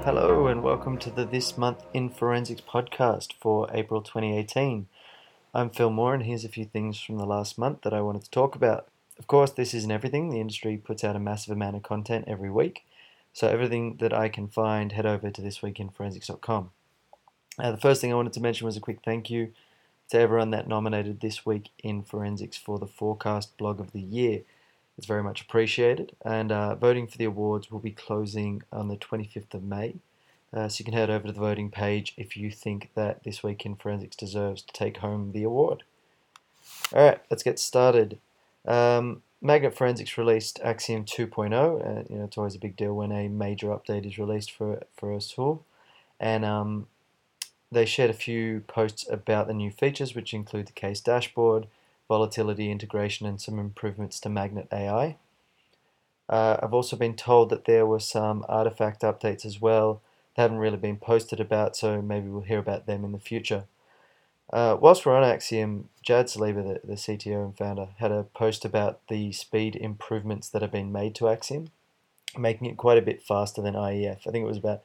Hello and welcome to the This Month in Forensics podcast for April 2018. I'm Phil Moore and here's a few things from the last month that I wanted to talk about. Of course, this isn't everything. The industry puts out a massive amount of content every week. So everything that I can find, head over to thisweekinforensics.com. The first thing I wanted to mention was a quick thank you to everyone that nominated This Week in Forensics for the Forecast Blog of the Year. It's very much appreciated, and voting for the awards will be closing on the 25th of May. So you can head over to the voting page if you think that This Week in Forensics deserves to take home the award. Alright, let's get started. Magnet Forensics released Axiom 2.0. It's always a big deal when a major update is released for a tool. And they shared a few posts about the new features, which include the case dashboard, volatility integration, and some improvements to Magnet AI. I've also been told that there were some artifact updates as well. They haven't really been posted about, so maybe we'll hear about them in the future. Whilst we're on Axiom, Jad Saliba, the CTO and founder, had a post about the speed improvements that have been made to Axiom, making it quite a bit faster than IEF. I think it was about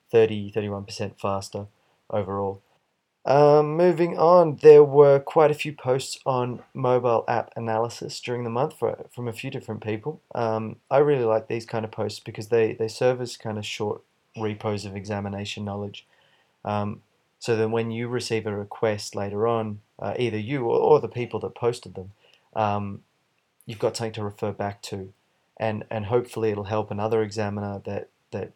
31% faster overall. Moving on, there were quite a few posts on mobile app analysis during the month from a few different people. I really like these kind of posts because they serve as kind of short repos of examination knowledge. So then when you receive a request later on, either you or the people that posted them, you've got something to refer back to, and hopefully it'll help another examiner that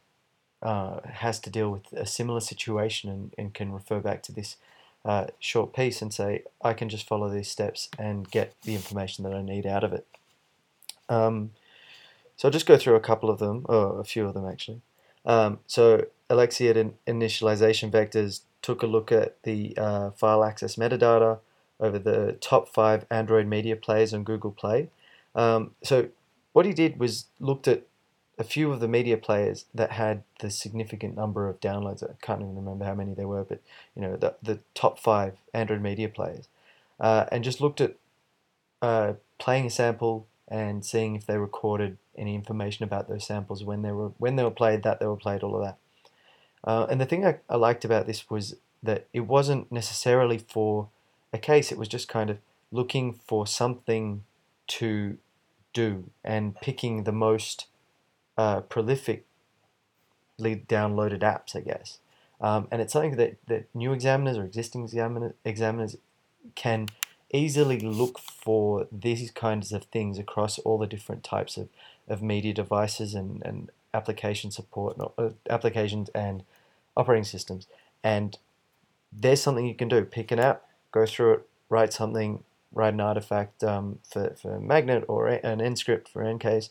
has to deal with a similar situation and can refer back to this short piece and say, I can just follow these steps and get the information that I need out of it. So I'll just go through a couple of them, or a few of them actually. So Alexiad initialization vectors took a look at the file access metadata over the top 5 Android media players on Google Play. So what he did was looked at a few of the media players that had the significant number of downloads. I can't even remember how many there were, but the top 5 Android media players, and just looked at playing a sample and seeing if they recorded any information about those samples when they were played, that they were played, all of that. And the thing I liked about this was that it wasn't necessarily for a case. It was just kind of looking for something to do and picking the most prolifically downloaded apps, I guess. And it's something that new examiners or existing examiners can easily look for these kinds of things across all the different types of media devices and application support, applications and operating systems. And there's something you can do. Pick an app, go through it, write something, write an artifact for Magnet or an NScript for NCase,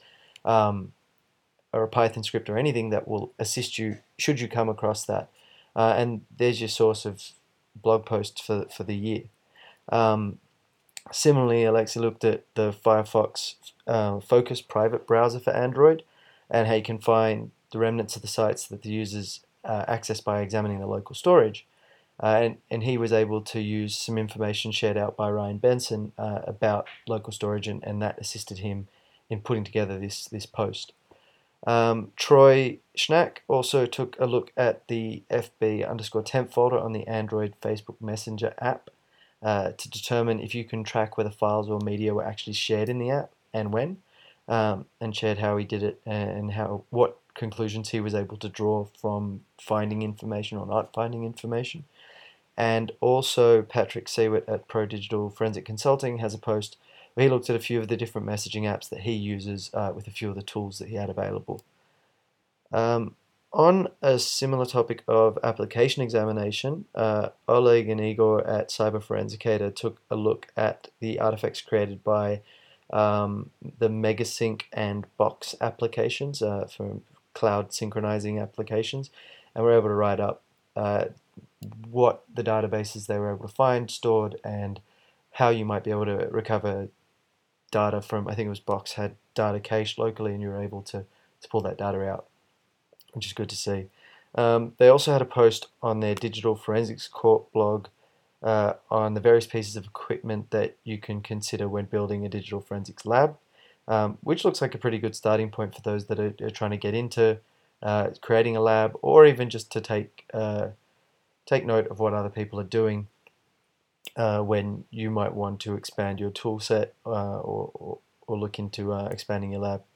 or a Python script or anything that will assist you should you come across that. And there's your source of blog posts for the year. Similarly, Alexi looked at the Firefox Focus private browser for Android and how you can find the remnants of the sites that the users access by examining the local storage. And he was able to use some information shared out by Ryan Benson about local storage, and that assisted him in putting together this post. Troy Schnack also took a look at the FB_temp folder on the Android Facebook Messenger app to determine if you can track whether files or media were actually shared in the app and when, and shared how he did it and what conclusions he was able to draw from finding information or not finding information. And also Patrick Seward at Pro Digital Forensic Consulting has a post where he looked at a few of the different messaging apps that he uses with a few of the tools that he had available. On a similar topic of application examination, Oleg and Igor at Cyber Forensicator took a look at the artifacts created by the Megasync and Box applications for cloud synchronizing applications, and were able to write up what the databases they were able to find, stored, and how you might be able to recover data from, I think it was Box had data cached locally and you were able to pull that data out, which is good to see. They also had a post on their Digital Forensics Corp blog on the various pieces of equipment that you can consider when building a digital forensics lab, which looks like a pretty good starting point for those that are trying to get into creating a lab, or even just to take note of what other people are doing when you might want to expand your tool set or look into expanding your lab.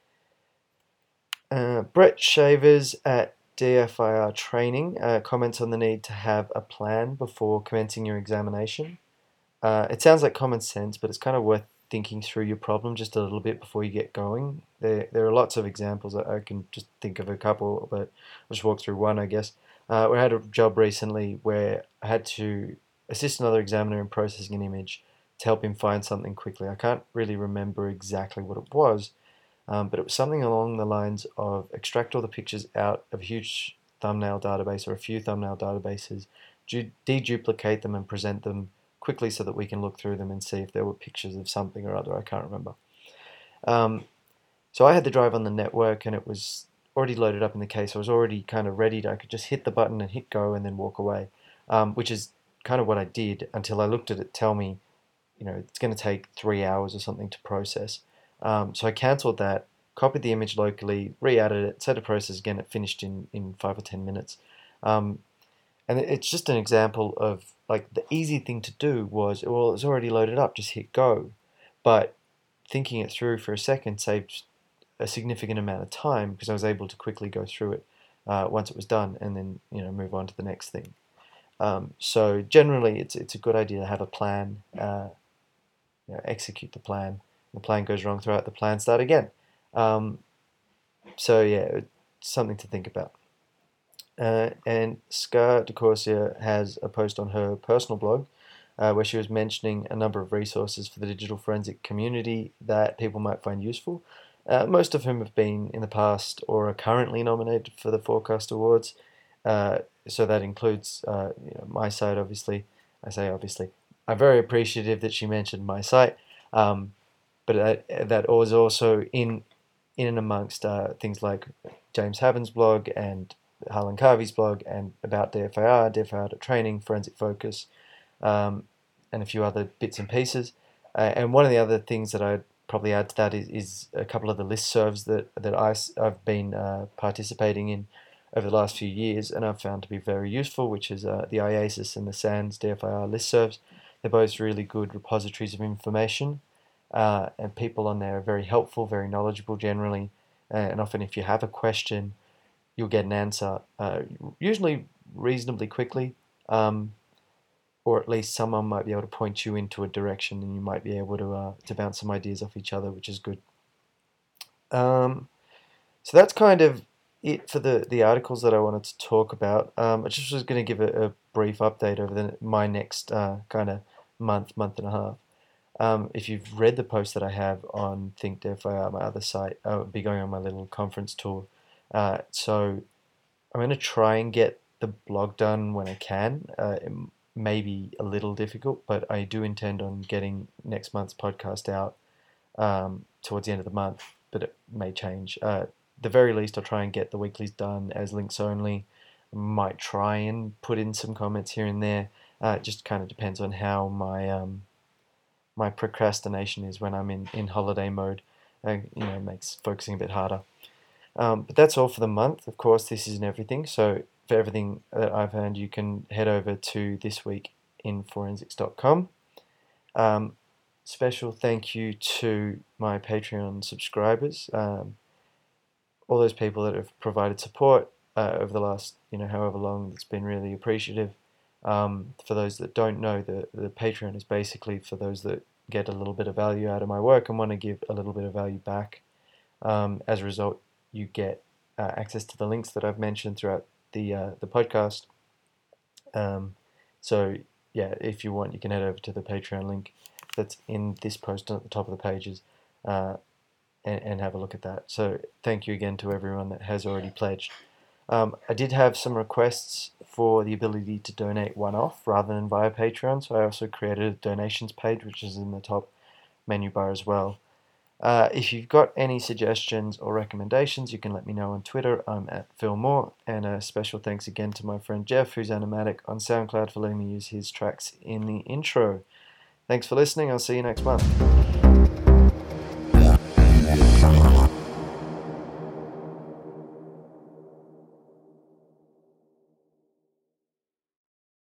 Brett Shavers at DFIR Training comments on the need to have a plan before commencing your examination. It sounds like common sense, but it's kind of worth thinking through your problem just a little bit before you get going. There are lots of examples. I can just think of a couple, but I'll just walk through one, I guess. We had a job recently where I had to assist another examiner in processing an image to help him find something quickly. I can't really remember exactly what it was, but it was something along the lines of extract all the pictures out of a huge thumbnail database or a few thumbnail databases, deduplicate them and present them quickly so that we can look through them and see if there were pictures of something or other. I can't remember. So I had the drive on the network and it was already loaded up in the case. I was already kind of ready. I could just hit the button and hit go and then walk away, which is kind of what I did until I looked at it tell me, it's going to take 3 hours or something to process. So I cancelled that, copied the image locally, re-added it, set a process again. It finished in 5 or 10 minutes. And it's just an example of like the easy thing to do was, well, it's already loaded up, just hit go. But thinking it through for a second saved a significant amount of time because I was able to quickly go through it once it was done and then move on to the next thing. So generally, it's a good idea to have a plan, execute the plan. The plan goes wrong, throw out the plan, start again. So yeah, it's something to think about. And Scar DeCorsia has a post on her personal blog where she was mentioning a number of resources for the digital forensic community that people might find useful, most of whom have been in the past or are currently nominated for the Forecast Awards. So that includes MySite, obviously. I say obviously. I'm very appreciative that she mentioned MySite, but that was also in and amongst things like James Haven's blog and Harlan Carvey's blog and about DFIR Training, Forensic Focus, and a few other bits and pieces. And one of the other things that I'd probably add to that is a couple of the listservs that I've been participating in over the last few years and I've found to be very useful, which is the IASIS and the SANS DFIR listservs. They're both really good repositories of information, and people on there are very helpful, very knowledgeable generally, and often if you have a question, you'll get an answer, usually reasonably quickly, or at least someone might be able to point you into a direction and you might be able to bounce some ideas off each other, which is good. So that's kind of it for the articles that I wanted to talk about. I just was going to give a brief update over my next kind of month and a half. If you've read the post that I have on ThinkDFIR, my other site, I'll be going on my little conference tour. So I'm going to try and get the blog done when I can. It may be a little difficult, but I do intend on getting next month's podcast out towards the end of the month, but it may change. The very least, I'll try and get the weeklies done as links only. I might try and put in some comments here and there. It just kind of depends on how my procrastination is when I'm in holiday mode. It makes focusing a bit harder. But that's all for the month. Of course, this isn't everything. So for everything that I've earned, you can head over to thisweekinforensics.com. Special thank you to my Patreon subscribers, all those people that have provided support over the last, however long. It's been really appreciative. For those that don't know, the Patreon is basically for those that get a little bit of value out of my work and want to give a little bit of value back. As a result, you get access to the links that I've mentioned throughout the podcast. So yeah, if you want, you can head over to the Patreon link that's in this post at the top of the pages and have a look at that. So thank you again to everyone that has already pledged. I did have some requests for the ability to donate one-off rather than via Patreon, so I also created a donations page, which is in the top menu bar as well. If you've got any suggestions or recommendations, you can let me know on Twitter. I'm at Phil Moore, and a special thanks again to my friend Jeff, who's Animatic on SoundCloud, for letting me use his tracks in the intro. Thanks for listening. I'll see you next month.